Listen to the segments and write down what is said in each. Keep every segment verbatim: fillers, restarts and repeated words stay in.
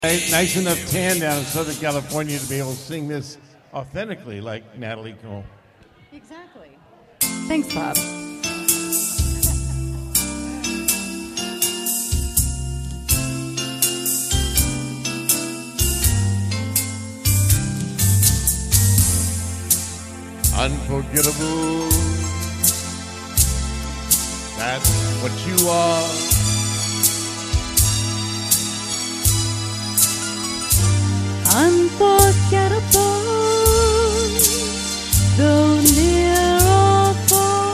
Nice enough tan down in Southern California to be able to sing this authentically like Natalie Cole. Exactly. Thanks, Bob. Unforgettable. That's what you are. Unforgettable, though near or far.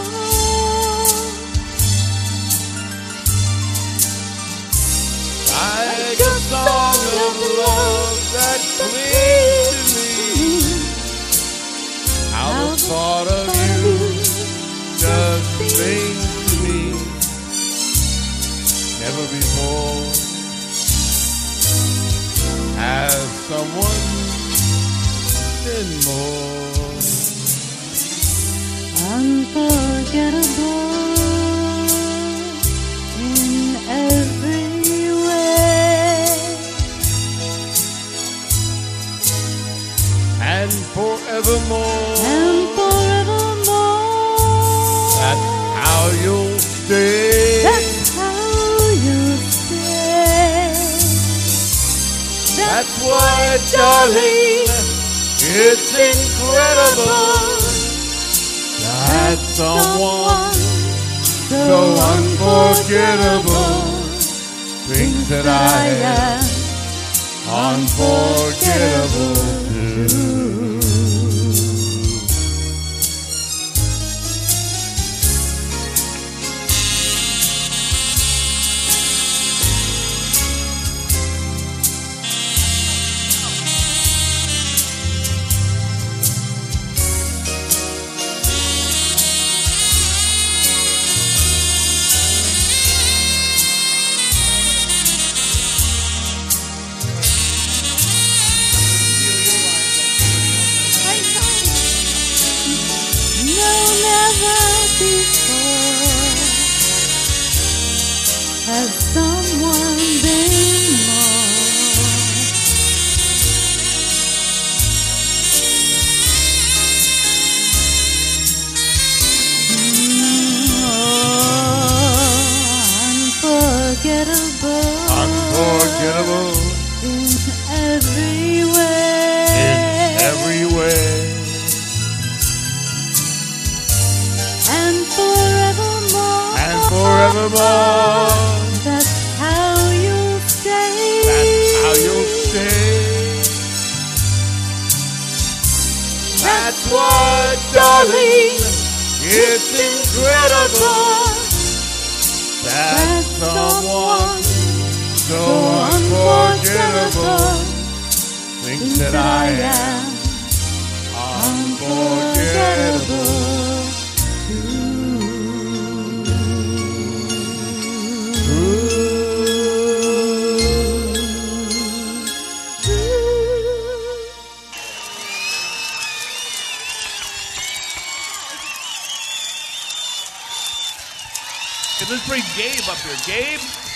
Like a song of love that clings to me. How the thought of you just brings to me. Never before has someone been more unforgettable in every way, and forevermore, and forevermore. That's how you'll stay. That's how you'll stay. That's why, darling, it's incredible that someone so unforgettable thinks that I am unforgettable too. Has someone been more? Mm, oh, unforgettable. Unforgettable. In every way. In every way. And forevermore. And forevermore. That's how you'll stay. That's how you'll stay. That's what, darling, it's incredible that someone so unforgettable thinks that I am unforgettable. Let's bring Gabe up here. Gabe?